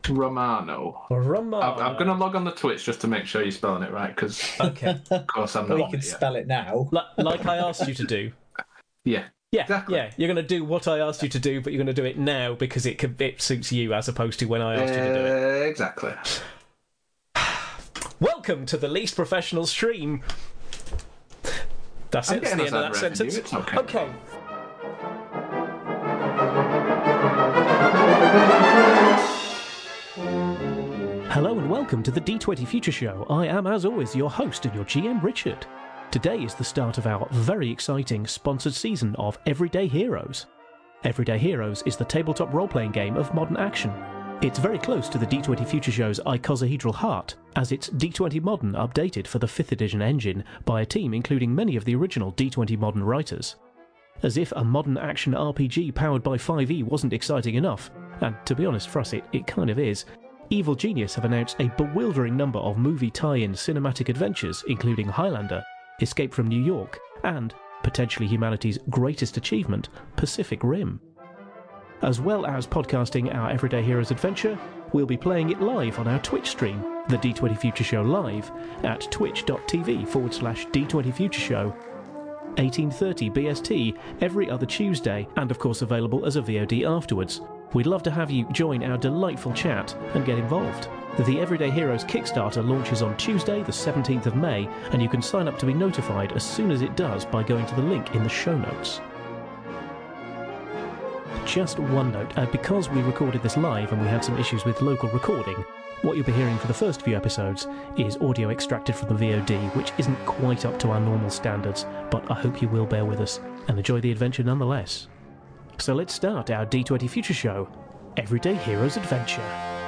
Romano. Romano. I'm going to log on the Twitch just to make sure you're spelling it right, because Okay. of course I'm Well, not. you can spell it now. Like I asked you to do. Yeah. Yeah, Exactly. yeah. You're going to do what I asked you to do, but you're going to do it now because it suits you as opposed to when I asked you to do it. Exactly. Welcome to the least professional stream. That's I'm it. That's the getting end of us that ad revenue, sentence. it's okay. Hello and welcome to the D20 Future Show. I am, as always, your host and your GM, Richard. Today is the start of our very exciting sponsored season of Everyday Heroes. Everyday Heroes is the tabletop role-playing game of modern action. It's very close to the D20 Future Show's icosahedral heart, as it's D20 Modern updated for the 5th edition engine by a team including many of the original D20 Modern writers. As if a modern action RPG powered by 5e wasn't exciting enough, and to be honest for us it kind of is, Evil Genius have announced a bewildering number of movie tie-in cinematic adventures including Highlander, Escape from New York, and, potentially humanity's greatest achievement, Pacific Rim. As well as podcasting our Everyday Heroes adventure, we'll be playing it live on our Twitch stream, the D20 Future Show Live, at twitch.tv/D20 Future Show, 18:30 BST every other Tuesday, and of course available as a VOD afterwards. We'd love to have you join our delightful chat and get involved. The Everyday Heroes Kickstarter launches on Tuesday the 17th of May, and you can sign up to be notified as soon as it does by going to the link in the show notes. Just one note, because we recorded this live and we had some issues with local recording, what you'll be hearing for the first few episodes is audio extracted from the VOD, which isn't quite up to our normal standards, but I hope you will bear with us and enjoy the adventure nonetheless. So let's start our D20 Future Show, Everyday Heroes Adventure.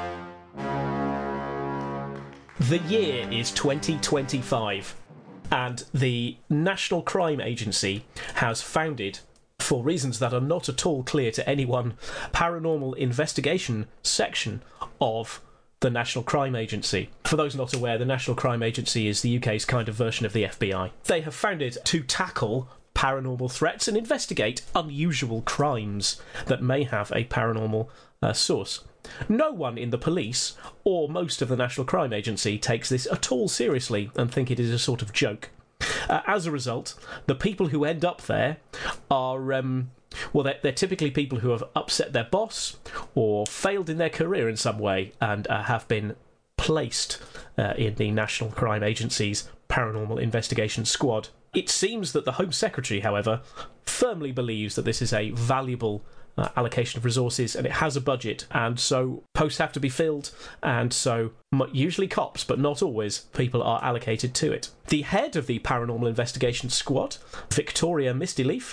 The year is 2025, and the National Crime Agency has founded, for reasons that are not at all clear to anyone, paranormal investigation section of the National Crime Agency. For those not aware, the National Crime Agency is the UK's kind of version of the FBI. They have founded to tackle paranormal threats and investigate unusual crimes that may have a paranormal source. No one in the police or most of the National Crime Agency takes this at all seriously and think it is a sort of joke. As a result, the people who end up there are, they're typically people who have upset their boss or failed in their career in some way and have been placed in the National Crime Agency's Paranormal Investigation Squad. It seems that the Home Secretary, however, firmly believes that this is a valuable allocation of resources and it has a budget, and so posts have to be filled, and so usually cops, but not always, people are allocated to it. The head of the Paranormal Investigation Squad, Victoria Mistyleaf,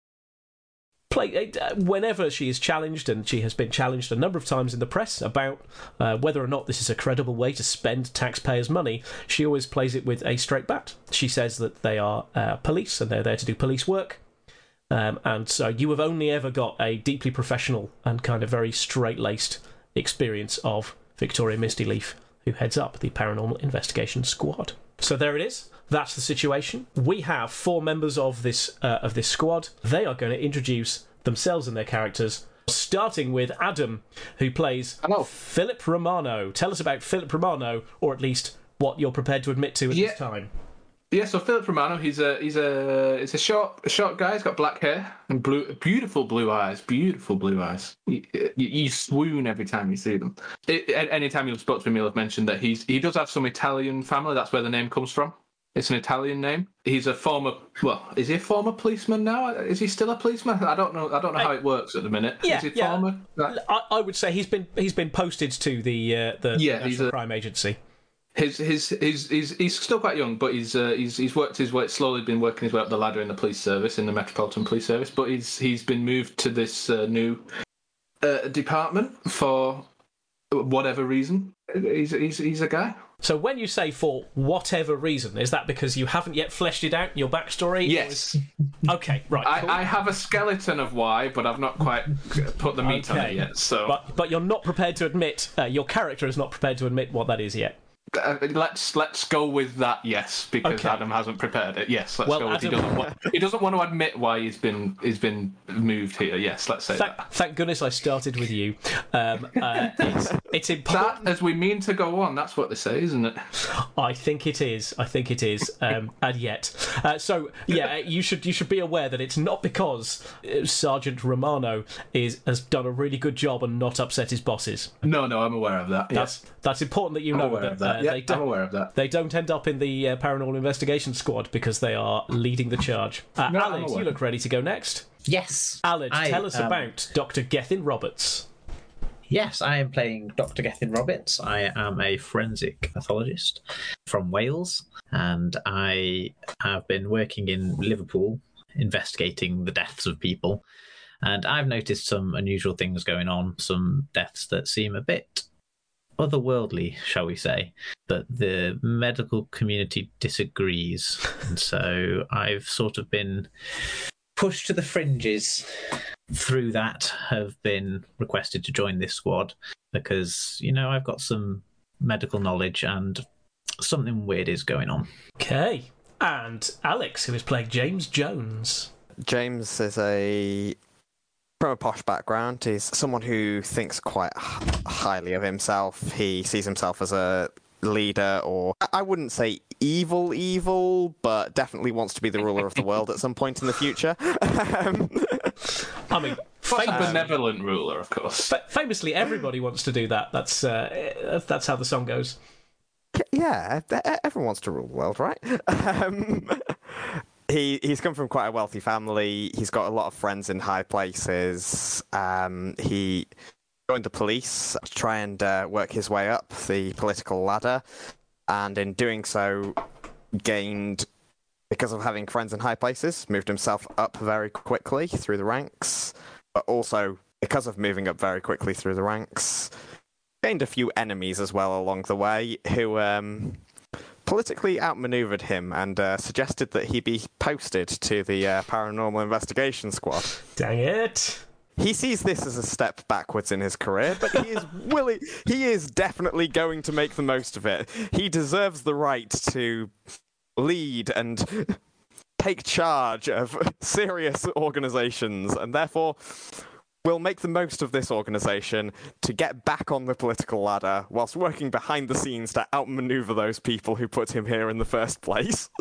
whenever she is challenged, and she has been challenged a number of times in the press about whether or not this is a credible way to spend taxpayers' money, she always plays it with a straight bat. She says that they are police and they're there to do police work. And so you have only ever got a deeply professional and kind of very straight-laced experience of Victoria Mistyleaf, who heads up the Paranormal Investigation Squad. So there it is. That's the situation. We have 4 members of this squad. They are going to introduce themselves and their characters, starting with Adam, who plays Philip Romano. Tell us about Philip Romano, or at least what you're prepared to admit to at this time. Yeah, so Philip Romano, he's a short guy. He's got black hair and beautiful blue eyes. Beautiful blue eyes. You swoon every time you see them. Anytime you've spoken to him, you'll have mentioned that he does have some Italian family. That's where the name comes from. It's an Italian name. He's a former. Well, is he a former policeman now? Is he still a policeman? I don't know how it works at the minute. Yeah, is he former? I would say he's been posted to the National Crime Agency. He's still quite young, but he's worked his way, slowly been working his way up the ladder in the police service, in the Metropolitan Police Service. But he's been moved to this new department for whatever reason. He's a guy. So when you say for whatever reason, is that because you haven't yet fleshed it out in your backstory? Yes. Okay, right. Cool. I have a skeleton of why, but I've not quite put the meat on it yet. So, but you're not prepared to admit, your character is not prepared to admit what that is yet. Let's go with that. Yes, because Okay. Adam hasn't prepared it. Yes, let's Well, go with. He doesn't want to admit why he's been moved here. Yes, let's say that. Thank goodness I started with you. It's important. That as we mean to go on. That's what they say, isn't it? I think it is. And yet, so yeah, you should be aware that it's not because Sergeant Romano has done a really good job and not upset his bosses. No, I'm aware of that. That's important that you know that. I'm aware of that. They don't end up in the paranormal investigation squad because they are leading the charge. Alex, you look ready to go next. Yes. Alex, tell us about Dr. Gethin Roberts. Yes, I am playing Dr. Gethin Roberts. I am a forensic pathologist from Wales, and I have been working in Liverpool investigating the deaths of people. And I've noticed some unusual things going on, some deaths that seem a bit otherworldly, shall we say, but the medical community disagrees. And so I've sort of been pushed to the fringes through that, have been requested to join this squad because, I've got some medical knowledge and something weird is going on. Okay. And Alex, who is playing James Jones. James is from a posh background. He's someone who thinks quite highly of himself. He sees himself as a leader, or I wouldn't say evil, but definitely wants to be the ruler of the world at some point in the future. I mean, a benevolent ruler, of course. Famously, everybody wants to do that. That's how the song goes. Yeah, everyone wants to rule the world, right? He's come from quite a wealthy family. He's got a lot of friends in high places. He joined the police to try and work his way up the political ladder, and in doing so, gained, because of having friends in high places, moved himself up very quickly through the ranks, but also, because of moving up very quickly through the ranks, gained a few enemies as well along the way, who politically outmaneuvered him and suggested that he be posted to the Paranormal Investigation Squad. Dang it! He sees this as a step backwards in his career, but he is definitely going to make the most of it. He deserves the right to lead and take charge of serious organizations, and therefore will make the most of this organization to get back on the political ladder whilst working behind the scenes to outmaneuver those people who put him here in the first place.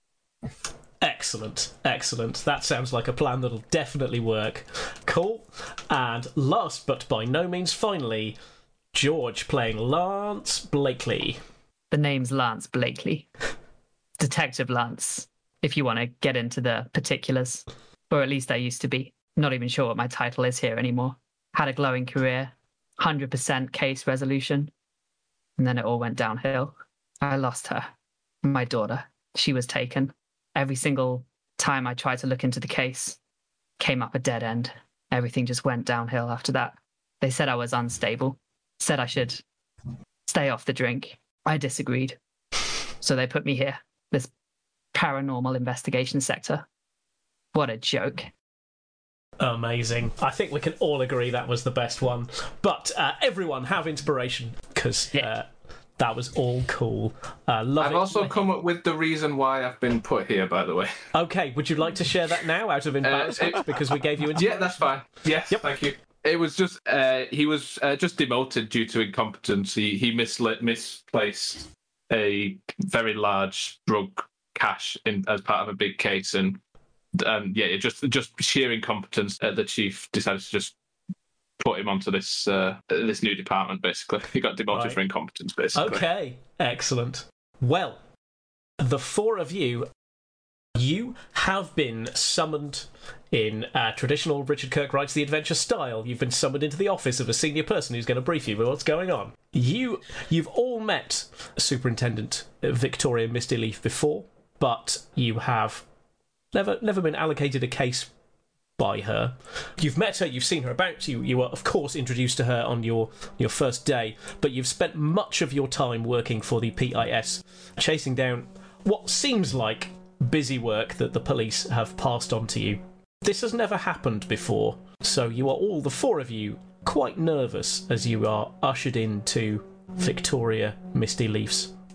Excellent. That sounds like a plan that'll definitely work. Cool. And last but by no means finally, George playing Lance Blakely. The name's Lance Blakely. Detective Lance, if you want to get into the particulars. Or at least I used to be. Not even sure what my title is here anymore. Had a glowing career, 100% case resolution. And then it all went downhill. I lost her. My daughter. She was taken. Every single time I tried to look into the case, came up a dead end. Everything just went downhill after that. They said I was unstable, said I should stay off the drink. I disagreed. So they put me here, this paranormal investigation sector. What a joke. Amazing. I think we can all agree that was the best one. But everyone have inspiration, because that was all cool. I've also come up with the reason why I've been put here, by the way. Okay, would you like to share that now out of embarrassment because we gave you inspiration? Yeah, that's fine. Yes, yep. Thank you. It was just he was just demoted due to incompetence. He misplaced a very large drug cache as part of a big case, and just sheer incompetence. The chief decided to just put him onto this new department. Basically, he got demoted for incompetence. Basically. Okay, excellent. Well, the four of you have been summoned in traditional Richard Kirkbright's The Adventure style. You've been summoned into the office of a senior person who's going to brief you about what's going on. You've all met Superintendent Victoria Misty Leaf before, but you have never been allocated a case by her. You've met her, you've seen her about, you were of course introduced to her on your first day, but you've spent much of your time working for the PIS, chasing down what seems like busy work that the police have passed on to you. This has never happened before, so you are all, the four of you, quite nervous as you are ushered into Victoria Misty Leaf's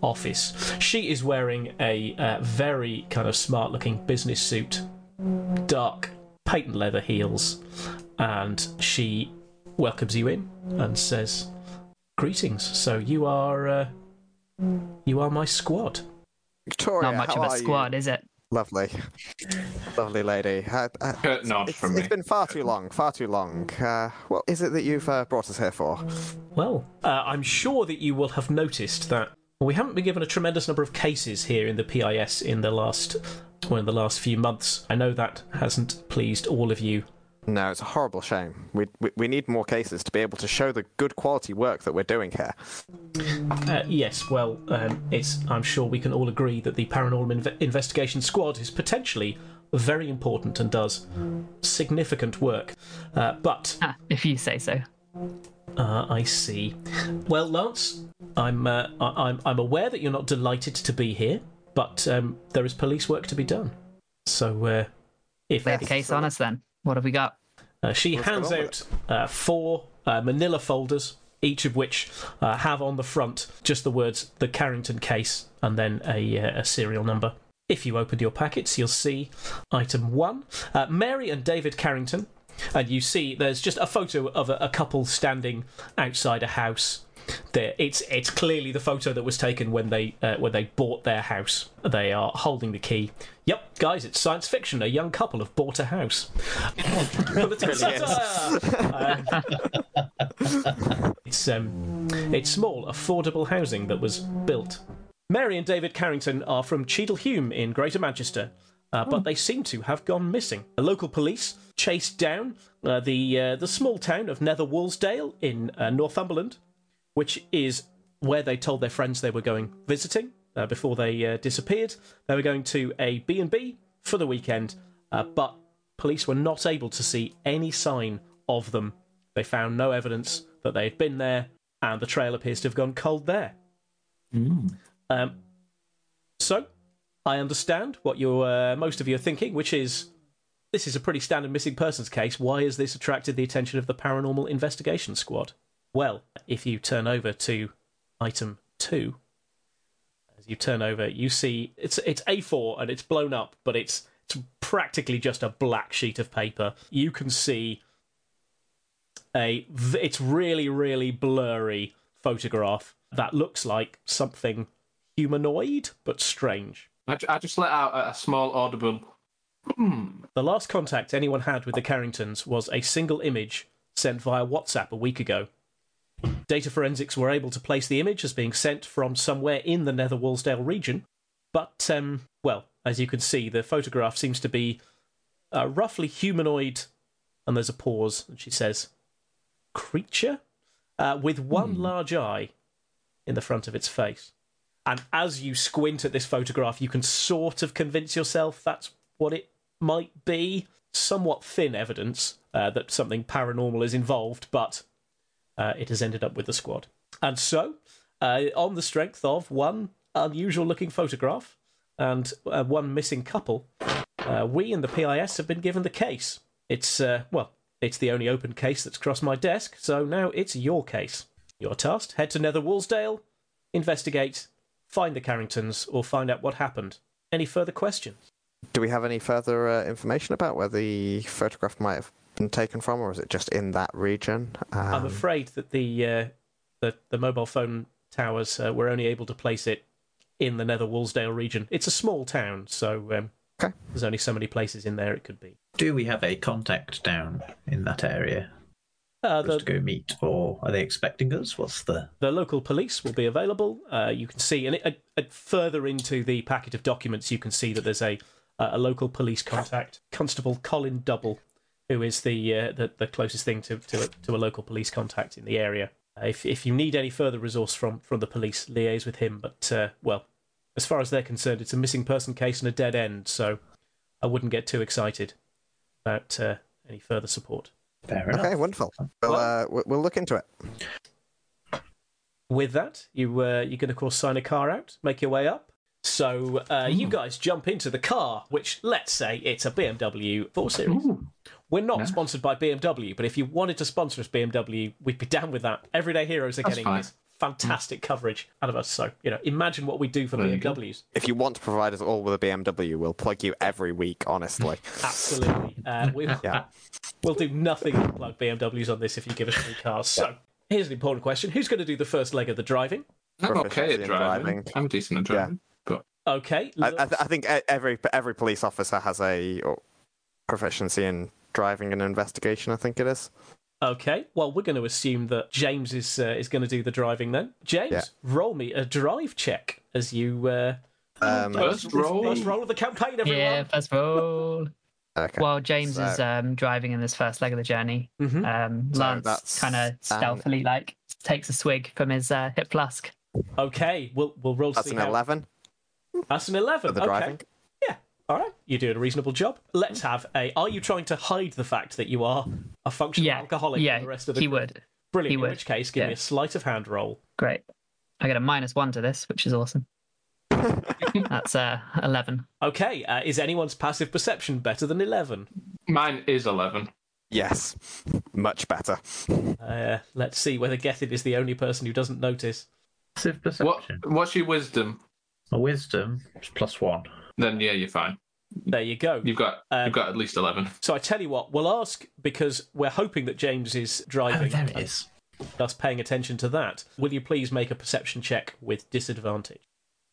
office. She is wearing a very kind of smart-looking business suit, dark patent leather heels, and she welcomes you in and says, "Greetings. So you are my squad." Victoria, Not much how of a are squad, you? is it? Lovely. Lovely lady. Curt nod from It's me. been far too long, far too long. What is it that you've brought us here for? Well, I'm sure that you will have noticed that we haven't been given a tremendous number of cases here in the PIS in the last few months. I know that hasn't pleased all of you. No, it's a horrible shame. We need more cases to be able to show the good quality work that we're doing here. Yes, well, I'm sure we can all agree that the Paranormal Investigation Squad is potentially very important and does significant work. But If you say so. I see. Well, Lance, I'm aware that you're not delighted to be here, but there is police work to be done. So, if Lay the case on us then. What have we got? she Let's hands get on out 4 manila folders, each of which have on the front just the words "The Carrington Case" and then a serial number. If you open your packets, you'll see item 1, Mary and David Carrington, and you see there's just a photo of a couple standing outside a house. There, it's clearly the photo that was taken when they bought their house. They are holding the key. Yep, guys, it's science fiction. A young couple have bought a house. It's small, affordable housing that was built. Mary and David Carrington are from Cheadlehume in Greater Manchester, but they seem to have gone missing. The local police chased down the small town of Nether Woolsdale in Northumberland, which is where they told their friends they were going visiting before they disappeared. They were going to a B&B for the weekend, but police were not able to see any sign of them. They found no evidence that they had been there, and the trail appears to have gone cold there. So, I understand what most of you are thinking, which is, this is a pretty standard missing persons case. Why has this attracted the attention of the Paranormal Investigation Squad? Well, if you turn over to item 2, as you turn over, you see it's A4 and it's blown up, but it's practically just a black sheet of paper. You can see it's really, really blurry photograph that looks like something humanoid but strange. I just let out a small audible. The last contact anyone had with the Carringtons was a single image sent via WhatsApp a week ago. Data forensics were able to place the image as being sent from somewhere in the Nether Woolsdale region, but, well, as you can see, the photograph seems to be roughly humanoid, and there's a pause, and she says, creature, with one large eye in the front of its face. And as you squint at this photograph, you can sort of convince yourself that's what it might be. Somewhat thin evidence that something paranormal is involved, but it has ended up with the squad. And so, on the strength of one unusual-looking photograph and one missing couple, we in the PIS have been given the case. It's the only open case that's crossed my desk, so now it's your case. You're tasked, head to Nether Woolsdale, investigate, find the Carringtons, or find out what happened. Any further questions? Do we have any further information about where the photograph might have been taken from, or is it just in that region? I'm afraid that the mobile phone towers were only able to place it in the Nether Woolsdale region. It's a small town, so there's only so many places in there it could be. Do we have a contact down in that area for us to go meet, or are they expecting us? What's the local police will be available. You can see, and further into the packet of documents, you can see that there's a local police contact, Constable Colin Double, who is the closest thing to a local police contact in the area. If you need any further resource from the police, liaise with him. But well, as far as they're concerned, it's a missing person case and a dead end, so I wouldn't get too excited about any further support. Fair enough. Okay, wonderful. We'll look into it. With that, you can, of course, sign a car out, make your way up. So you guys jump into the car, which, let's say, it's a BMW 4 Series. Ooh. We're not sponsored by BMW, but if you wanted to sponsor us, BMW, we'd be down with that. Everyday Heroes are That's getting fine. this fantastic coverage out of us. So, imagine what we do for There you go. BMWs. If you want to provide us all with a BMW, we'll plug you every week, honestly. Absolutely. We'll do nothing but plug BMWs on this if you give us free cars. So, here's an important question. Who's going to do the first leg of the driving? I'm okay Proficiency at in driving. driving. I'm decent at driving. But Okay. I think every police officer has a proficiency in driving and investigation, I think it is. Okay. Well, we're going to assume that James is going to do the driving then. James, roll me a drive check as you... first roll. First roll of the campaign, everyone. Yeah, first roll. Okay. While James So- is driving in this first leg of the journey, Mhm. So Lance that's kind of stealthily takes a swig from his hip flask. Okay, we'll roll to That's see an how... 11 That's an 11. for the Okay. driving. Yeah. All right. You're doing a reasonable job. Let's have a... Are you trying to hide the fact that you are a functional alcoholic yeah, from the rest of the he group? would. Brilliant. he In would. which case, give me Yeah. a sleight of hand roll. Great. I get a -1 to this, which is awesome. That's 11. Okay. Is anyone's passive perception better than 11? mine is 11. Yes, much better. Let's see whether Gethin is the only person who doesn't notice. Passive What? perception. What's your wisdom? My wisdom is +1. Then yeah, you're fine. There you go. You've got at least 11. So I tell you what, we'll ask, because we're hoping that James is Oh, driving, there it is. thus paying attention to that. Will you please make a perception check with disadvantage?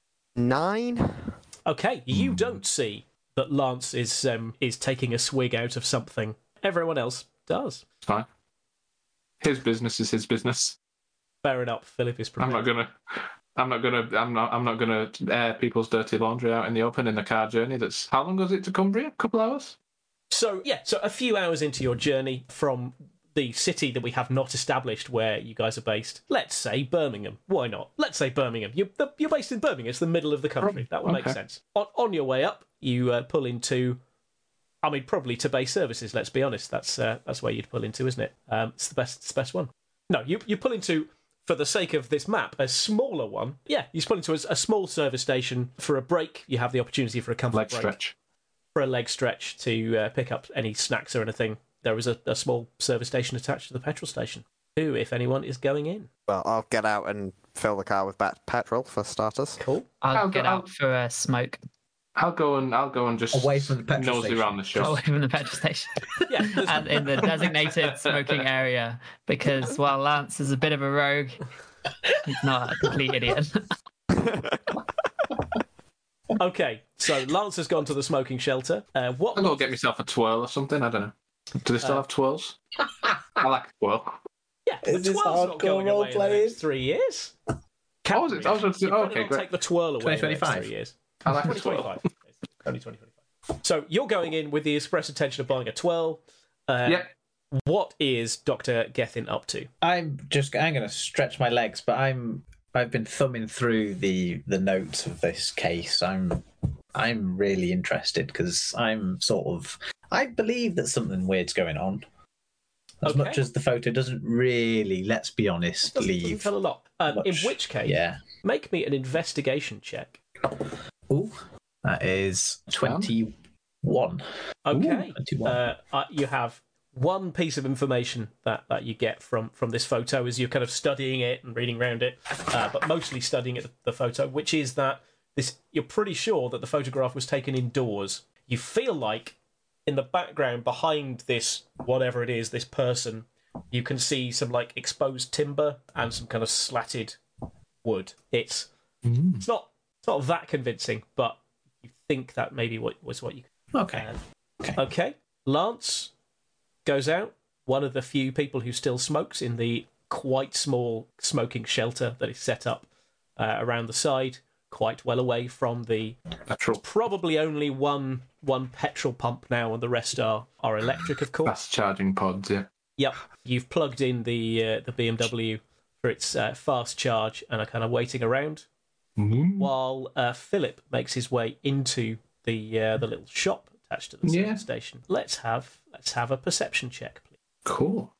9? Okay, you don't see that Lance is taking a swig out of something. Everyone else does. It's fine. His business is his business. Fair enough. Philip is I'm prepared. not gonna air people's dirty laundry out in the open in the car journey. That's how long was it to Cumbria? A couple hours. So a few hours into your journey from the city that we have not established where you guys are based, let's say Birmingham. Why not? Let's say Birmingham. You're based in Birmingham. It's the middle of the country. That would make Okay. sense. On your way up, you pull into, probably to base services. Let's be honest. That's where you'd pull into, isn't it? It's the best one. No, you pull into, for the sake of this map, a smaller one. Yeah, you pull into a small service station for a break. You have the opportunity for a comfort Leg break. stretch. For a leg stretch to pick up any snacks or anything. There is a small service station attached to the petrol station. Who, if anyone, is going in? Well, I'll get out and fill the car with petrol for starters. Cool. I'll get out for a smoke I'll go and just Away from the petrol nosy station. around the shop. away from the petrol station Yeah, there's- and in the designated smoking area, because while Lance is a bit of a rogue, he's not a complete idiot. Okay, so Lance has gone to the smoking shelter. What? I'll go get myself a twirl or something. I don't know. Do they still have twirls? I like a twirl. Yeah, the Is this twirl's not hardcore going away in the role-playing? next 3 years. Oh, is it? I was going to You better okay, not great. take the twirl away in the next 2025. 3 years. I like a twirl. 2025. Only 2025. So you're going in with the express intention of buying a twirl. Yep. What is Dr. Gethin up to? I'm going to stretch my legs, but I've been thumbing through the notes of this case. I'm really interested because I believe that something weird's going on. As Okay. much as the photo doesn't really, let's be honest, Doesn't leave. tell a lot. In much. which case, Yeah. make me an investigation check. Ooh, that is 21. Okay. 21. You have one piece of information that you get from this photo as you're kind of studying it and reading around it, but mostly studying the photo, which is that you're pretty sure that the photograph was taken indoors. You feel like in the background behind this, whatever it is, this person, you can see some like exposed timber and some kind of slatted wood. It's not that convincing, but you think that maybe was what you. Okay. Okay. Lance goes out. One of the few people who still smokes in the quite small smoking shelter that is set up around the side, quite well away from the. Petrol. Probably only one petrol pump now, and the rest are electric, of course. Fast charging pods, yeah. Yep, you've plugged in the BMW for its fast charge and are kind of waiting around while Philip makes his way into the little shop attached to the service station. Let's have a perception check, please. Cool.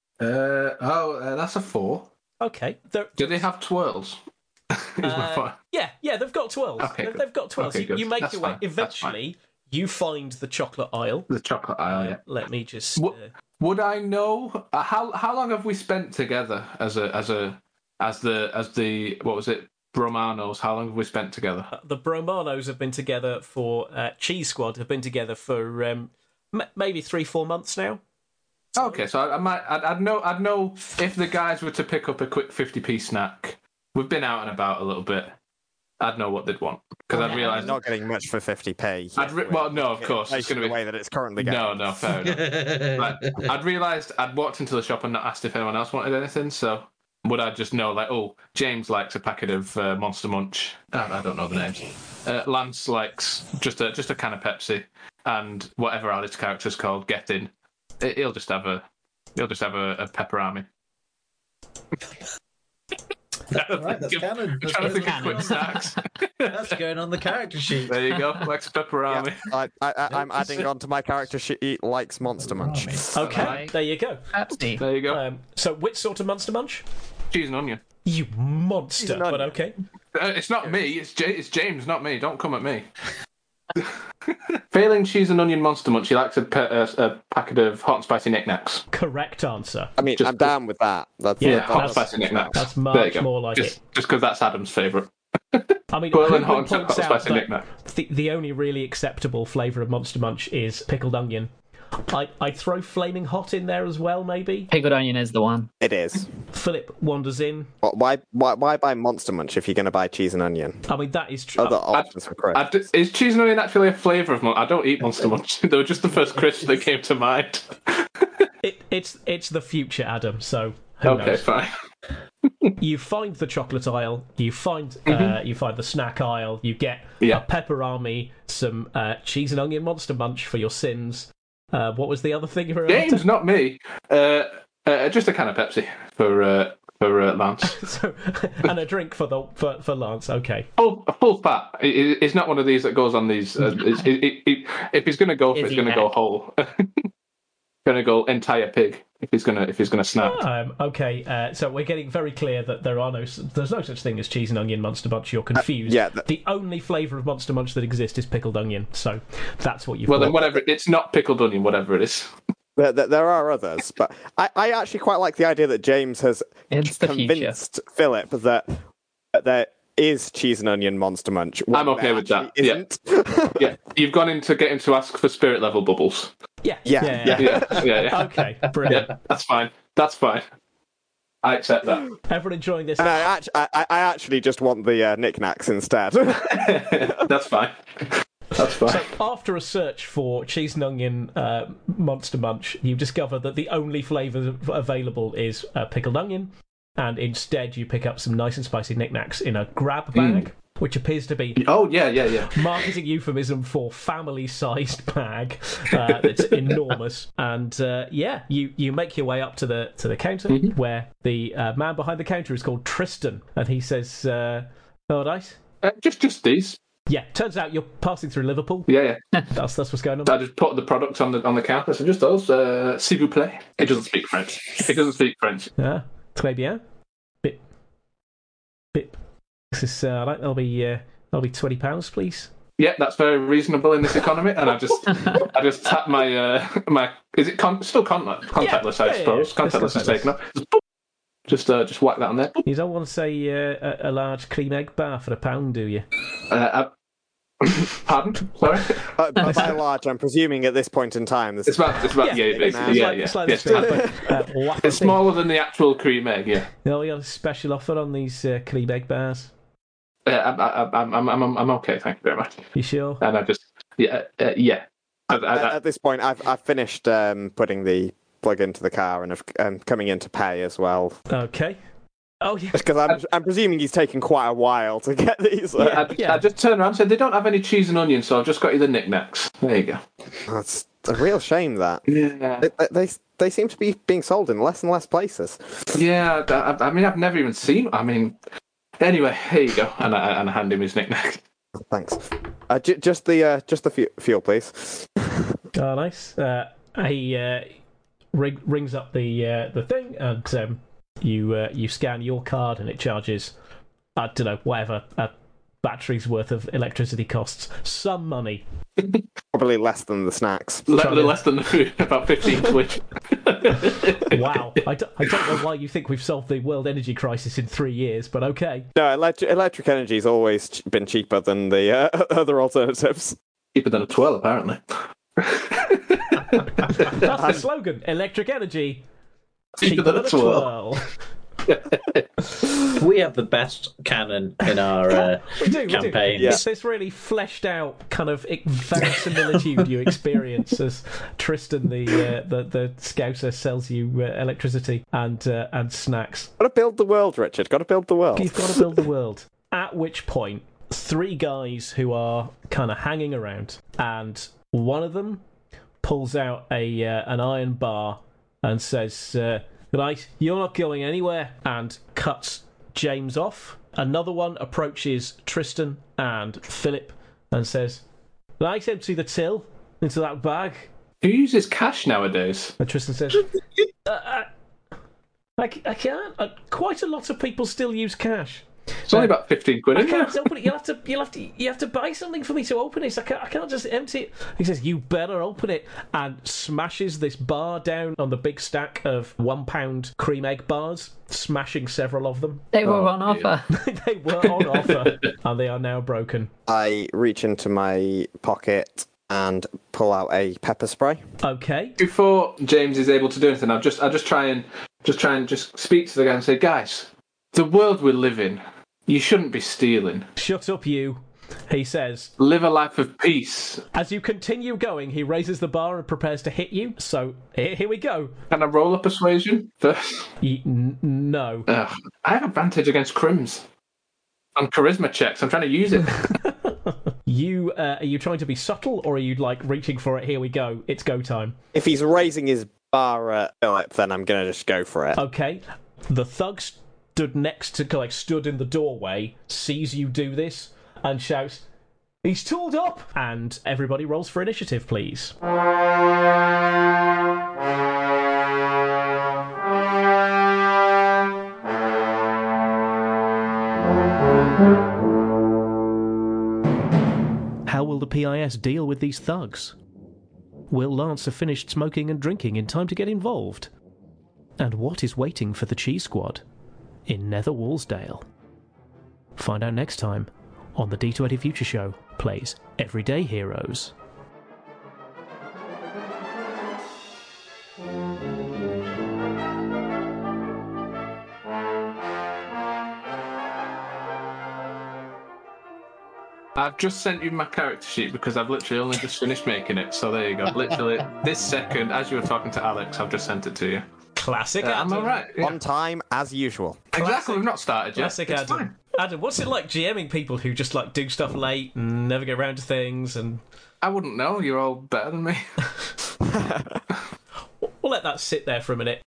That's a 4. Okay. Do they have twirls? Is my point. Yeah, they've got twirls. Okay, good. They've got twirls. Okay, good. You make That's your way. fine. That's fine. Eventually, you find the chocolate aisle. The chocolate aisle, yeah. Let me just. Would I know how long have we spent together as a as the what was it? Bromanos. How long have we spent together? The Bromanos have been together for Cheese Squad have been together for maybe 3-4 months now. Okay, so I'd know if the guys were to pick up a quick 50p snack. We've been out and about a little bit. I'd know what they'd want because I'd realise not getting much for 50p. No, of course it's going to be the way that it's currently going. No, fair enough. But I'd realised I'd walked into the shop and not asked if anyone else wanted anything. So would I just know, like, oh, James likes a packet of Monster Munch. I don't know the names. Lance likes just a can of Pepsi, and whatever Alice's character's called, Get In. He'll just have a pepperami. Right, that's canon. I'm trying to think of quick snacks. That's going on the character sheet. There you go, likes pepperami. Yeah, I'm adding on to my character sheet, likes Monster Munch. Okay, Right. there you go. Pepsi. There you go. So which sort of Monster Munch? Cheese and onion. You monster, onion. but okay. It's not me. It's James, not me. Don't come at me. Failing cheese and onion Monster Munch, he likes a packet of hot and spicy knick-knacks. Correct answer. I mean, I'm down with that. That's Yeah, Hot and that's- spicy knick-knacks. That's There you much go. more like it. Just because that's Adam's favourite. I mean, Boiling Hoodwin hot and points out spicy that knick-knack. the only really acceptable flavour of Monster Munch is pickled onion. I'd throw flaming hot in there as well, maybe. Pickled onion is the one. It is. Philip wanders in. Why buy Monster Munch if you're going to buy cheese and onion? I mean, that is true. Other options for Chris. Is cheese and onion actually a flavour of I don't eat Monster Munch. They were just the first crisps that came to mind. It's the future, Adam. So who Okay, knows? fine. You find the chocolate aisle. You find the snack aisle. You get Yeah. a pepperami, some cheese and onion Monster Munch for your sins. What was the other thing you were James, after? not me. Just a can of Pepsi for Lance. So, and a drink for Lance. Okay. Full fat. It's not one of these that goes on these. If he's going to go for it, Is he's he going to go heck? whole. Going to go entire pig if he's going to snap. Okay, so we're getting very clear that there's no such thing as cheese and onion Monster Munch. You're confused. yeah, The only flavour of Monster Munch that exists is pickled onion. So that's what you've Well, got. then whatever. It's not pickled onion, whatever it is. There are others, but I actually quite like the idea that James has It's the future. convinced Philip that there is cheese and onion Monster Munch. I'm okay with that, yeah. Isn't. Yeah, you've gone into getting to ask for spirit level bubbles. Yeah. Yeah. Okay, brilliant. Yeah, that's fine. That's fine. I accept that. Everyone enjoying this? And I actually just want the knickknacks instead. That's fine. That's fine. So after a search for cheese and onion Monster Munch, you discover that the only flavour available is pickled onion, and instead you pick up some nice and spicy knickknacks in a grab bag, which appears to be Oh yeah. marketing euphemism for family-sized bag that's enormous. And you make your way up to the counter where the man behind the counter is called Tristan, and he says, "All right." Just these. Yeah, turns out you're passing through Liverpool. Yeah. That's what's going on. I just put the products on the counter. So just those. S'il vous plaît. He doesn't speak French. Ah, très bien. Bip. This is right. That'll be £20, please. Yeah, that's very reasonable in this economy. And I just tap my my. Is it still contactless? I suppose contactless is taken off. Just whack that on there. You don't want to say a large cream egg bar for £1, do you? Pardon? Sorry. By large, I'm presuming at this point in time, this It's about basically. Yeah. It's like this bit, but, whack It's thing. smaller than the actual cream egg. Yeah. You know, we got a special offer on these cream egg bars. I'm okay. Thank you very much. You sure? And I just yeah. at this point, I've finished putting the plug into the car and have coming in to pay as well. Okay. Oh yeah. Because I'm presuming he's taken quite a while to get these. I just turned around and said they don't have any cheese and onion, so I've just got you the knickknacks. There you go. That's a real shame. That Yeah. they seem to be being sold in less and less places. Yeah. I mean, I've never even seen. I mean, anyway, here you go, and I hand him his knickknacks. Thanks. Just the fuel, please. Oh, nice. He rings up the thing, and you scan your card, and it charges, I don't know, whatever, batteries worth of electricity costs. Some money. Probably less than the snacks. Less than the food, about 15 quid. Wow. I don't know why you think we've solved the world energy crisis in 3 years, but okay. No, electric energy's always been cheaper than the other alternatives. Cheaper than a twirl, apparently. That's the slogan. Electric energy. Cheaper than a twirl. We have the best cannon in our campaign. Yeah. It's this really fleshed out kind of verisimilitude you experience as Tristan, the scouser, sells you electricity and snacks. Got to build the world, Richard. Got to build the world. You've got to build the world. At which point, 3 guys who are kind of hanging around, and one of them pulls out an iron bar and says, "Right, you're not going anywhere," and cuts James off. Another one approaches Tristan and Philip and says, "Right, empty the till into that bag." Who uses cash nowadays? And Tristan says, I can't. Quite a lot of people still use cash. It's only about 15 quid, I isn't can't it? open it. You have to buy something for me to open it. I can't just empty it. He says, "You better open it," and smashes this bar down on the big stack of £1 cream egg bars, smashing several of them. They were on dear. offer. They were on offer, and they are now broken. I reach into my pocket and pull out a pepper spray. Okay. Before James is able to do anything, I'll just try and speak to the guy and say, "Guys, the world we live in, you shouldn't be stealing. Shut up, you," he says. Live a life of peace." As you continue going, he raises the bar and prepares to hit you. So here we go. Can I roll a persuasion first? No. Ugh, I have advantage against crims on charisma checks. I'm trying to use it. You are you trying to be subtle, or are you like reaching for it? Here we go. It's go time. If he's raising his bar at Philip, then I'm going to just go for it. Okay. The thug stood in the doorway, sees you do this, and shouts, "He's tooled up!" And everybody rolls for initiative, please. How will the PIS deal with these thugs? Will Lance have finished smoking and drinking in time to get involved? And what is waiting for the Cheese Squad in Nether Wallsdale? Find out next time on the D20 Future Show plays Everyday Heroes. I've just sent you my character sheet because I've literally only just finished making it. So there you go. Literally this second, as you were talking to Alex, I've just sent it to you. Classic I'm Adam. all right. Yeah. On time, as usual. Exactly. We've not started yet. Classic It's Adam. fine. Adam, what's it like GMing people who just like do stuff late and never get around to things? And I wouldn't know. You're all better than me. we'll let that sit there for a minute.